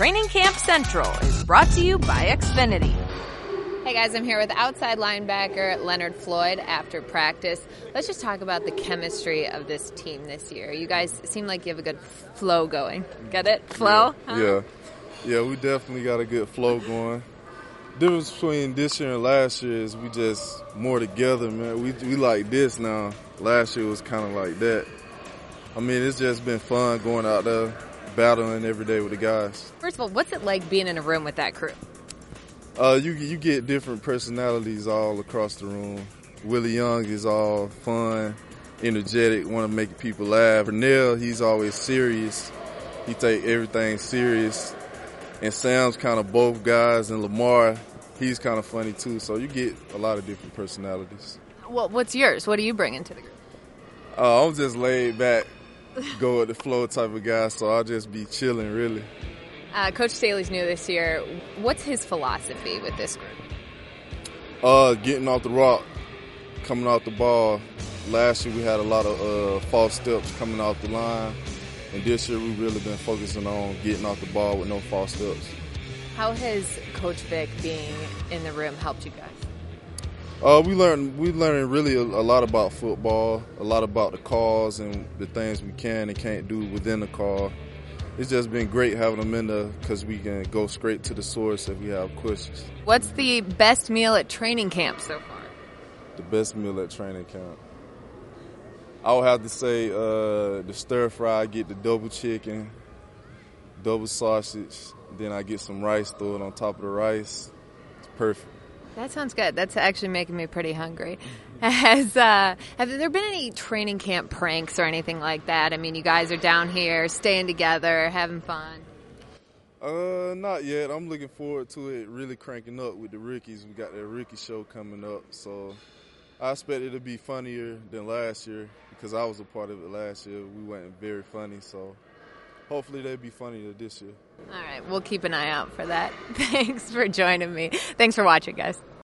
Training Camp Central is brought to you by Xfinity. Hey guys, I'm here with outside linebacker Leonard Floyd after practice. Let's just talk about the chemistry of this team this year. You guys seem like you have a good flow going. Get it? Flow? Yeah, we definitely got a good flow going. The difference between this year and last year is we just more together, man. We like this now. Last year was kind of like that. I mean, it's just been fun going out there, battling every day with the guys. First of all, what's it like being in a room with that crew? You get different personalities all across the room. Willie Young is all fun, energetic, want to make people laugh. Pernell, he's always serious. He take everything serious. And Sam's kind of both guys, and Lamar, he's kind of funny too. So you get a lot of different personalities. Well, what's yours? What are you bringing to the group? I'm just laid back, go with the flow type of guy, so I'll just be chilling, really. Coach Staley's new this year. What's his philosophy with this group? Getting off the rock, coming off the ball. Last year we had a lot of false steps coming off the line, and this year we've really been focusing on getting off the ball with no false steps. How has Coach Vic being in the room helped you guys? We learned really a lot about football, a lot about the calls and the things we can and can't do within the call. It's just been great having them in there because we can go straight to the source if we have questions. What's the best meal at training camp so far? The best meal at training camp? I would have to say the stir fry. I get the double chicken, double sausage, then I get some rice, throw it on top of the rice. It's perfect. That sounds good. That's actually making me pretty hungry. Have there been any training camp pranks or anything like that? I mean, you guys are down here, staying together, having fun. Not yet. I'm looking forward to it really cranking up with the rookies. We got that rookie show coming up, so I expect it to be funnier than last year because I was a part of it last year. We weren't very funny, so hopefully they'll be funnier this year. All right, we'll keep an eye out for that. Thanks for joining me. Thanks for watching, guys.